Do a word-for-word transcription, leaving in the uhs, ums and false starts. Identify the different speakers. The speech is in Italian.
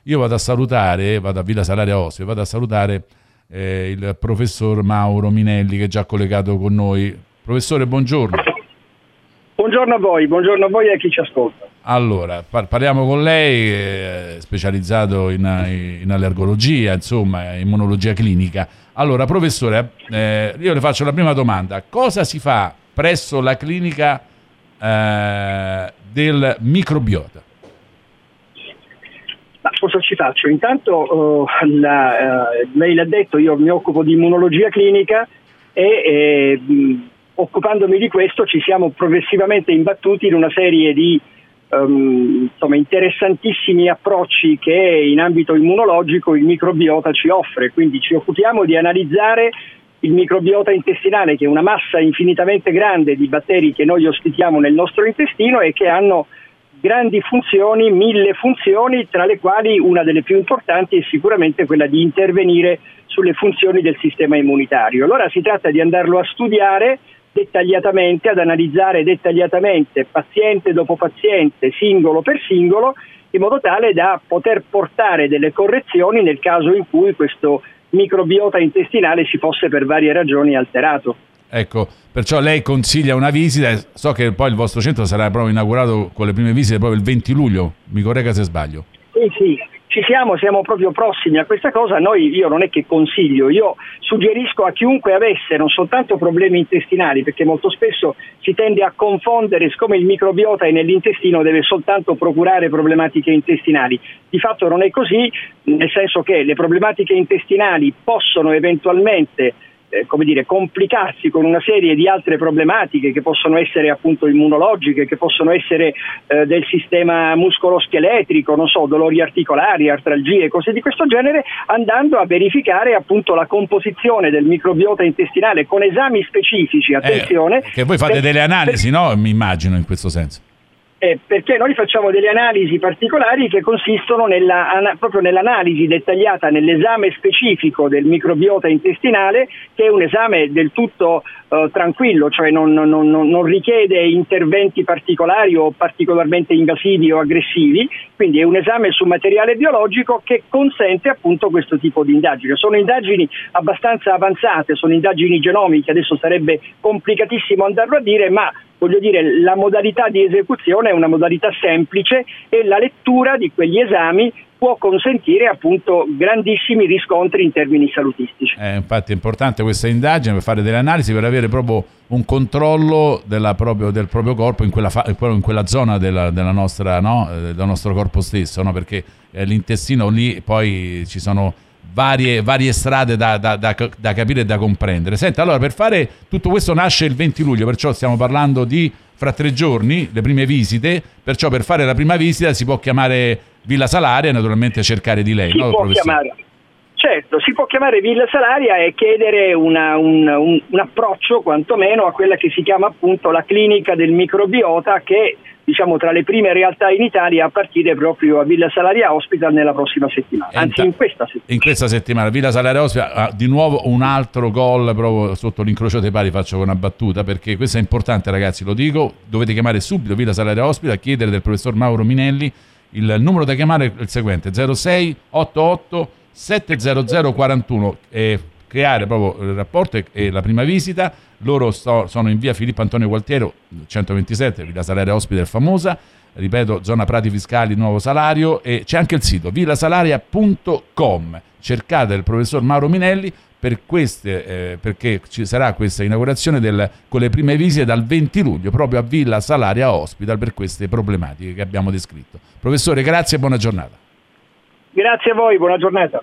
Speaker 1: io vado a salutare, vado a Villa Salaria Ospite, vado a salutare eh, il professor Mauro Minelli che è già collegato con noi. Professore, buongiorno.
Speaker 2: Buongiorno a voi, buongiorno a voi e a chi ci ascolta.
Speaker 1: Allora, par- parliamo con lei, eh, specializzato in, in allergologia, insomma, immunologia clinica. Allora, professore, eh, io le faccio la prima domanda. Cosa si fa presso la clinica eh, del microbiota?
Speaker 2: Ma cosa ci faccio? Intanto, uh, la, uh, lei l'ha detto, io mi occupo di immunologia clinica e... e mh, occupandomi di questo ci siamo progressivamente imbattuti in una serie di um, insomma, interessantissimi approcci che in ambito immunologico il microbiota ci offre, quindi ci occupiamo di analizzare il microbiota intestinale, che è una massa infinitamente grande di batteri che noi ospitiamo nel nostro intestino e che hanno grandi funzioni, mille funzioni, tra le quali una delle più importanti è sicuramente quella di intervenire sulle funzioni del sistema immunitario. Allora si tratta di andarlo a studiare dettagliatamente, ad analizzare dettagliatamente paziente dopo paziente, singolo per singolo, in modo tale da poter portare delle correzioni nel caso in cui questo microbiota intestinale si fosse per varie ragioni alterato.
Speaker 1: Ecco, perciò lei consiglia una visita, so che poi il vostro centro sarà proprio inaugurato con le prime visite proprio il venti luglio, mi corregga se sbaglio.
Speaker 2: Sì, sì, ci siamo, siamo proprio prossimi a questa cosa. Noi, io non è che consiglio, io suggerisco a chiunque avesse non soltanto problemi intestinali, perché molto spesso si tende a confondere, siccome il microbiota è nell'intestino deve soltanto procurare problematiche intestinali. Di fatto non è così, nel senso che le problematiche intestinali possono eventualmente Eh, come dire, complicarsi con una serie di altre problematiche che possono essere appunto immunologiche, che possono essere eh, del sistema muscoloscheletrico, non so, dolori articolari, artralgie, cose di questo genere, andando a verificare appunto la composizione del microbiota intestinale con esami specifici, attenzione.
Speaker 1: Eh, che voi fate per, delle analisi, per... no? Mi immagino in questo senso.
Speaker 2: Eh, perché noi facciamo delle analisi particolari che consistono nella, ana, proprio nell'analisi dettagliata, nell'esame specifico del microbiota intestinale, che è un esame del tutto eh, tranquillo, cioè non, non, non, non richiede interventi particolari o particolarmente invasivi o aggressivi, quindi è un esame su materiale biologico che consente appunto questo tipo di indagini. Sono indagini abbastanza avanzate, sono indagini genomiche, adesso sarebbe complicatissimo andarlo a dire, ma voglio dire, la modalità di esecuzione è una modalità semplice e la lettura di quegli esami può consentire appunto grandissimi riscontri in termini salutistici.
Speaker 1: Eh, infatti è importante questa indagine per fare delle analisi, per avere proprio un controllo della proprio, del proprio corpo in quella, fa, in quella zona della, della nostra, no? del nostro corpo stesso, no? Perché eh, l'intestino lì poi ci sono Varie, varie strade da, da, da, da capire e da comprendere. Senta, allora per fare tutto questo nasce il venti luglio, perciò stiamo parlando di fra tre giorni, le prime visite, perciò per fare la prima visita si può chiamare Villa Salaria e naturalmente cercare di lei.
Speaker 2: Si
Speaker 1: no,
Speaker 2: può chiamare, certo, si può chiamare Villa Salaria e chiedere una, un, un, un approccio quantomeno a quella che si chiama appunto la clinica del microbiota, che diciamo tra le prime realtà in Italia a partire proprio a Villa Salaria Hospital nella prossima settimana, anzi in questa settimana.
Speaker 1: In questa settimana Villa Salaria Hospital ha di nuovo un altro gol proprio sotto l'incrocio dei pali, faccio una battuta perché questo è importante ragazzi, lo dico, dovete chiamare subito Villa Salaria Hospital, chiedere del professor Mauro Minelli, il numero da chiamare è il seguente zero sei otto otto sette zero zero quattro uno e creare proprio il rapporto e, e la prima visita. Loro sto, sono in via Filippo Antonio Gualtiero centoventisette, Villa Salaria Hospital famosa, ripeto, zona Prati Fiscali, Nuovo Salario, e c'è anche il sito villasalaria punto com. Cercate il professor Mauro Minelli per queste, eh, perché ci sarà questa inaugurazione del, con le prime visite dal venti luglio proprio a Villa Salaria Hospital per queste problematiche che abbiamo descritto. Professore, grazie e buona giornata.
Speaker 2: Grazie a voi, buona giornata.